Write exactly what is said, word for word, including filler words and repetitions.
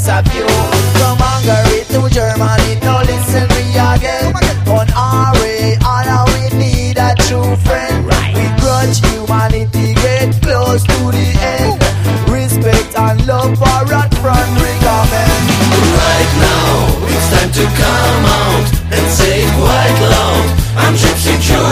of you. From Hungary to Germany, now listen me again. On our way, all we need a true friend. With grudge, humanity get close to the end. Respect and love for at front recommend. Right now, it's time to come out and say it quite loud. I'm Gypsy Joe.